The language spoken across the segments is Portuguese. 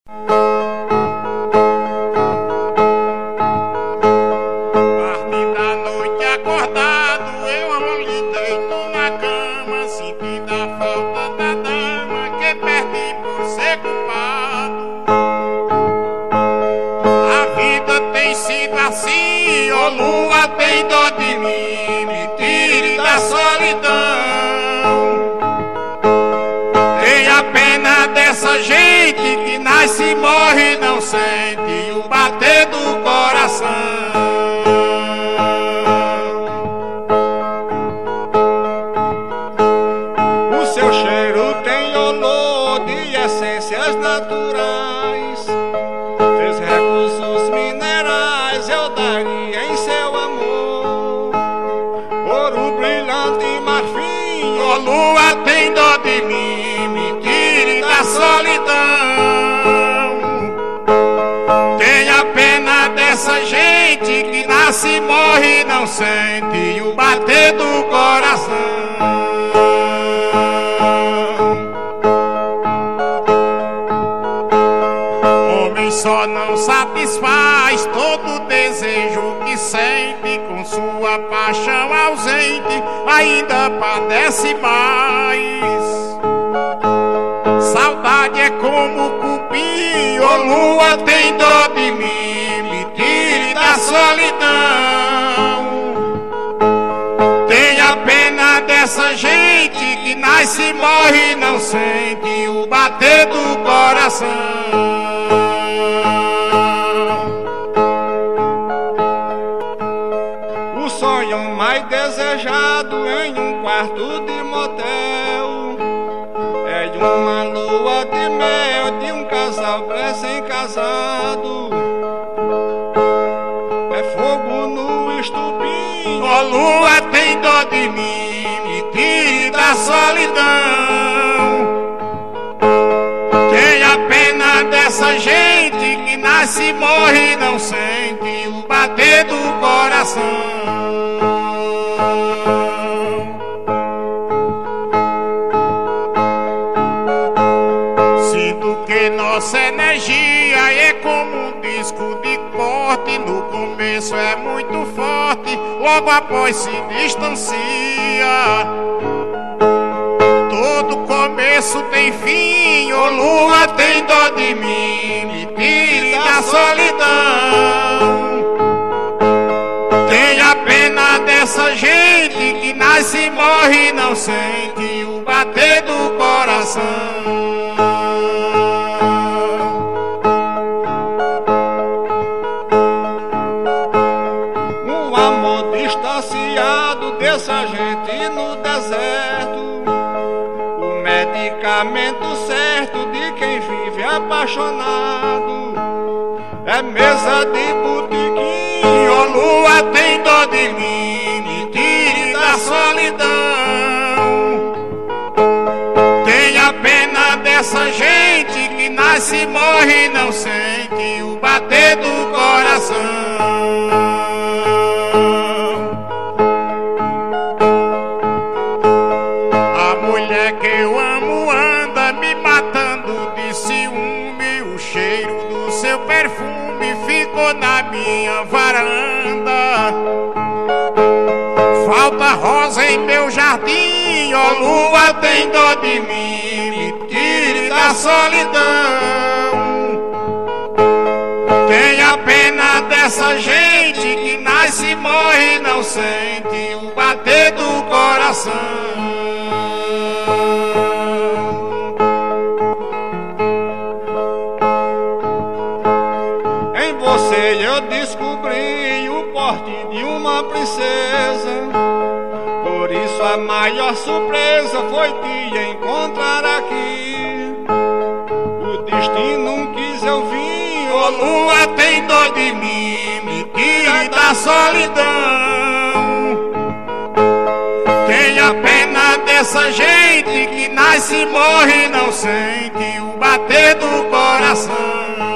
Se morre não sente o bater do coração. O seu cheiro tem olor de essências naturais. Seus recursos minerais eu daria em seu amor. Ouro brilhante e marfim, ó lua, tem dó de mim, me tire da solidão. Essa gente que nasce e morre não sente o bater do coração. Homem só não satisfaz todo desejo que sente, com sua paixão ausente ainda padece mais. Saudade é como cupim, ô lua, tem dó de mim, da solidão. Tenha pena dessa gente que nasce e morre e não sente o bater do coração. O sonho mais desejado em um quarto de motel é de uma lua de mel de um casal recém-casado. Fogo no estupim, ó lua, tem dó de mim, me tire da solidão. Tenha pena dessa gente que nasce e morre e não sente o bater do coração. Sinto que nossa energia é como um disco de corte. No começo é muito forte, logo após se distancia. Todo começo tem fim, ô lua, tem dó de mim, me tire da solidão. Tenha pena dessa gente que nasce e morre e não sente o bater do coração. Dessa gente no deserto, o medicamento certo de quem vive apaixonado é mesa de botequim, ô lua, tem dó de mim, me tire da solidão. Tenha pena dessa gente que nasce e morre e não sente o bater do coração. Que eu amo anda me matando de ciúme. O cheiro do seu perfume ficou na minha varanda. Falta rosa em meu jardim, ó lua, tem dó de mim, me tire da solidão. Tenha pena dessa gente que nasce e morre e não sente o bater do coração. Eu descobri o porte de uma princesa. Por isso a maior surpresa foi te encontrar aqui. O destino quis eu vir, ô lua, tem dó de mim, me tire da solidão. Tenha pena dessa gente que nasce e morre e não sente o bater do coração.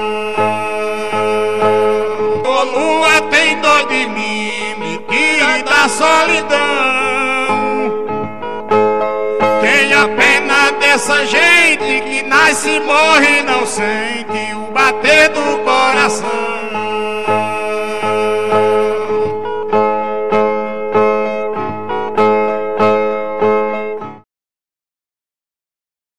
Lua, tem dó de mim, me tire da solidão. Tenha pena dessa essa gente que nasce e morre não sente o bater do coração.